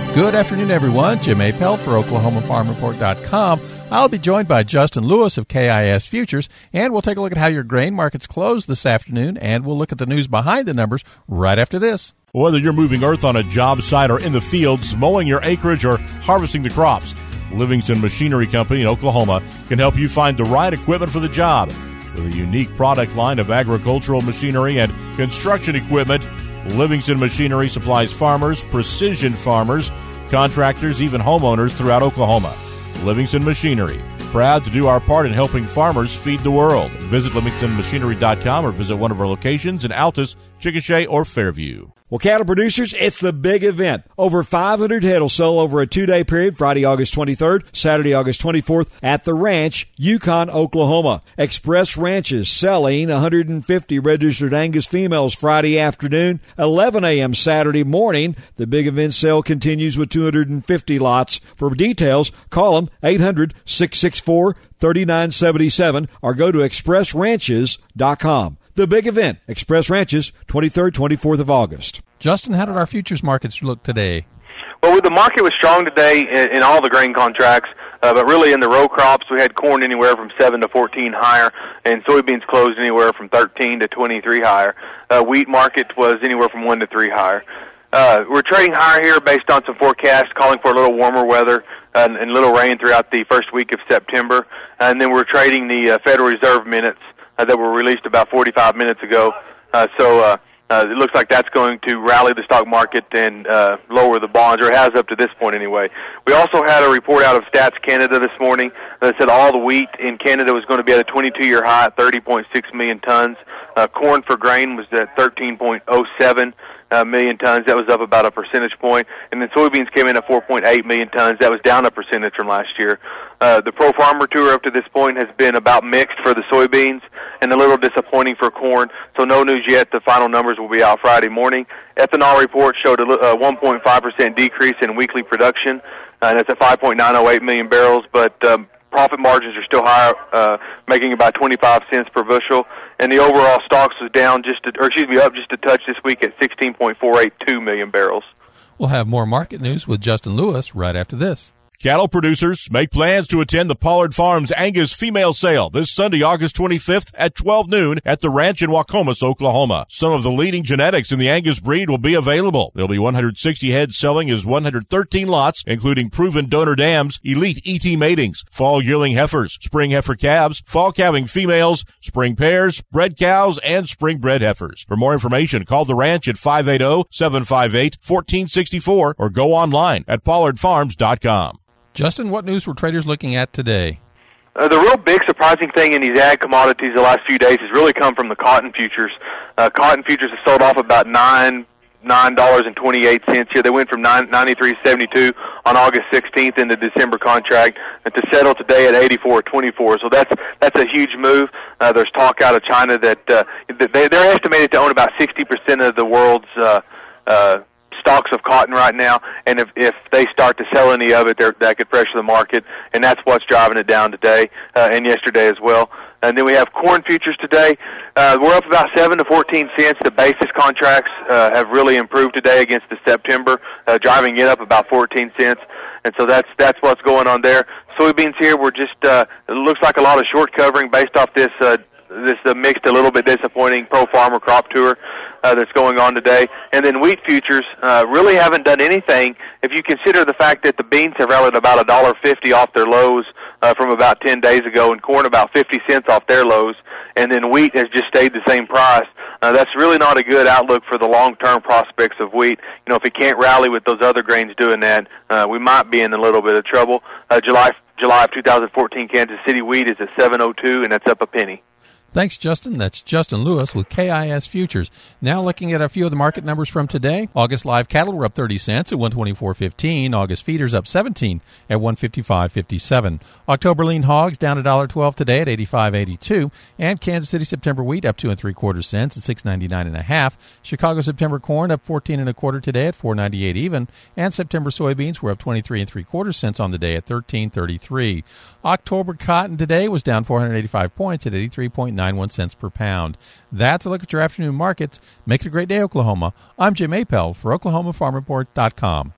Good afternoon, everyone. Jim Appel for OklahomaFarmReport.com. I'll be joined by Justin Lewis of KIS Futures, and we'll take a look at how your grain markets closed this afternoon, and we'll look at the news behind the numbers right after this. Whether you're moving earth on a job site or in the fields, mowing your acreage, or harvesting the crops, Livingston Machinery Company in Oklahoma can help you find the right equipment for the job. With a unique product line of agricultural machinery and construction equipment, Livingston Machinery supplies farmers, precision farmers, contractors, even homeowners throughout Oklahoma. Livingston Machinery, proud to do our part in helping farmers feed the world. Visit LivingstonMachinery.com or visit one of our locations in Altus, Chickasha, or Fairview. Well, cattle producers, it's the big event. Over 500 head will sell over a 2-day period, Friday, August 23rd, Saturday, August 24th, at the ranch, Yukon, Oklahoma. Express Ranches selling 150 registered Angus females Friday afternoon, 11 a.m. Saturday morning. The big event sale continues with 250 lots. For details, call them 800-664-3977 or go to expressranches.com. The big event, Express Ranches, 23rd, 24th of August. Justin, how did our futures markets look today? Well, the market was strong today in all the grain contracts, but really in the row crops, we had corn anywhere from 7 to 14 higher, and soybeans closed anywhere from 13 to 23 higher. Wheat market was anywhere from 1 to 3 higher. We're trading higher here based on some forecasts calling for a little warmer weather and little rain throughout the first week of September. And then we're trading the Federal Reserve minutes that were released about 45 minutes ago. So it looks like that's going to rally the stock market and lower the bonds, or it has up to this point anyway. We also had a report out of Stats Canada this morning that said all the wheat in Canada was going to be at a 22-year high at 30.6 million tons. Corn for grain was at 13.07 million tons. That was up about a percentage point. And then soybeans came in at 4.8 million tons. That was down a percentage from last year. The Pro Farmer Tour up to this point has been about mixed for the soybeans and a little disappointing for corn. So no news yet. The final numbers will be out Friday morning. Ethanol report showed a 1.5% decrease in weekly production, and it's at 5.908 million barrels, but profit margins are still higher, making about 25 cents per bushel. And the overall stocks was down up just a touch this week at 16.482 million barrels. We'll have more market news with Justin Lewis right after this. Cattle producers, make plans to attend the Pollard Farms Angus Female Sale this Sunday, August 25th at 12 noon at the ranch in Waukomis, Oklahoma. Some of the leading genetics in the Angus breed will be available. There'll be 160 head selling as 113 lots, including proven donor dams, elite ET matings, fall yearling heifers, spring heifer calves, fall calving females, spring pairs, bred cows, and spring bred heifers. For more information, call the ranch at 580-758-1464 or go online at pollardfarms.com. Justin, what news were traders looking at today? The real big surprising thing in these ag commodities the last few days has really come from the cotton futures. Cotton futures have sold off about $9.28 here. They went from $93.72 on August 16th in the December contract and to settle today at $84.24. So that's a huge move. There's talk out of China that they're estimated to own about 60% of the world's stocks of cotton right now, and if they start to sell any of it, that could pressure the market, and that's what's driving it down today and yesterday as well. And then we have corn futures today. We're up about 7 to 14 cents. The basis contracts have really improved today against the September, driving it up about 14 cents. And so that's what's going on there. Soybeans here, we're just it looks like a lot of short covering based off this mixed, a little bit disappointing Pro Farmer Crop Tour that's going on today. And then wheat futures really haven't done anything if you consider the fact that the beans have rallied about $1.50 off their lows from about 10 days ago, and corn about 50 cents off their lows, and then wheat has just stayed the same price. That's really not a good outlook for the long-term prospects of wheat. You know, if it can't rally with those other grains doing that, we might be in a little bit of trouble. July of 2014 Kansas City wheat is at $7.02, and that's up a penny. Thanks, Justin. That's Justin Lewis with KIS Futures. Now looking at a few of the market numbers from today. August live cattle were up 30 cents at $124.15. August feeders up 17 at $155.57. October lean hogs down $1.12 today at $85.82. And Kansas City September wheat up 2 3/4 cents at $6.99.5. Chicago September corn up 14 1/4 today at $4.98 even. And September soybeans were up 23 3/4 cents on the day at $13.33. October cotton today was down 485 points at 83.91 cents per pound. That's a look at your afternoon markets. Make it a great day, Oklahoma. I'm Jim Appel for OklahomaFarmReport.com.